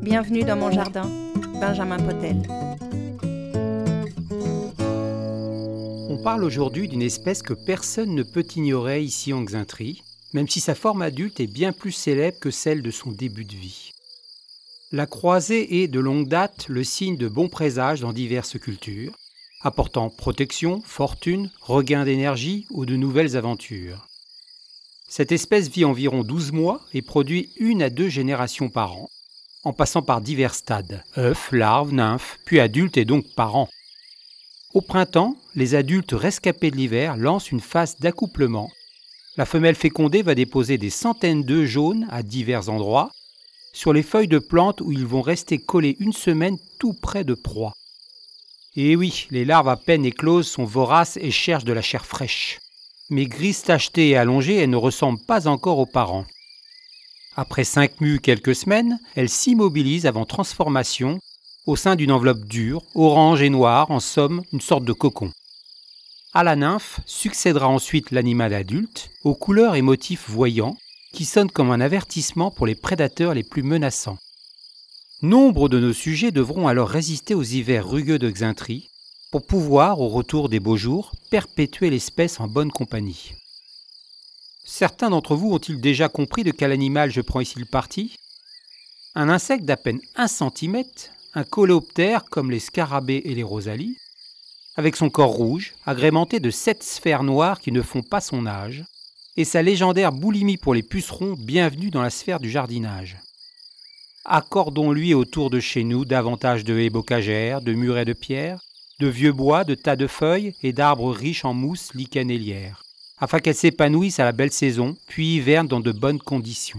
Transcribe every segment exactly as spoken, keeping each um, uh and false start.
Bienvenue dans mon jardin, Benjamin Potel. On parle aujourd'hui d'une espèce que personne ne peut ignorer ici en Xaintrie, même si sa forme adulte est bien plus célèbre que celle de son début de vie. La croisée est de longue date le signe de bons présages dans diverses cultures, apportant protection, fortune, regain d'énergie ou de nouvelles aventures. Cette espèce vit environ douze mois et produit une à deux générations par an, en passant par divers stades, œufs, larves, nymphes, puis adultes et donc parents. Au printemps, les adultes rescapés de l'hiver lancent une phase d'accouplement. La femelle fécondée va déposer des centaines d'œufs jaunes à divers endroits, sur les feuilles de plantes où ils vont rester collés une semaine tout près de proie. Et oui, les larves à peine écloses sont voraces et cherchent de la chair fraîche. Mais grises tachetées et allongées, elles ne ressemblent pas encore aux parents. Après cinq mues quelques semaines, elles s'immobilisent avant transformation au sein d'une enveloppe dure, orange et noire, en somme, une sorte de cocon. À la nymphe succédera ensuite l'animal adulte, aux couleurs et motifs voyants, qui sonne comme un avertissement pour les prédateurs les plus menaçants. Nombre de nos sujets devront alors résister aux hivers rugueux de Xaintrie pour pouvoir, au retour des beaux jours, perpétuer l'espèce en bonne compagnie. Certains d'entre vous ont-ils déjà compris de quel animal je prends ici le parti ? Un insecte d'à peine un centimètre, un coléoptère comme les scarabées et les rosalies, avec son corps rouge, agrémenté de sept sphères noires qui ne font pas son âge, et sa légendaire boulimie pour les pucerons, bienvenue dans la sphère du jardinage. Accordons-lui autour de chez nous davantage de haies bocagères, de murets de pierre, de vieux bois, de tas de feuilles et d'arbres riches en mousse, lichen et lierre, afin qu'elles s'épanouissent à la belle saison, puis hivernent dans de bonnes conditions.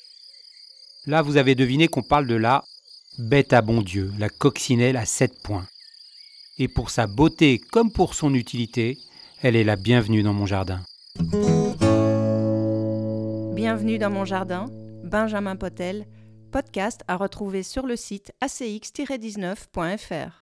Là, vous avez deviné qu'on parle de la bête à bon Dieu, la coccinelle à sept points. Et pour sa beauté comme pour son utilité, elle est la bienvenue dans mon jardin. Bienvenue dans mon jardin, Benjamin Potel, podcast à retrouver sur le site a c x tiret dix-neuf point f r.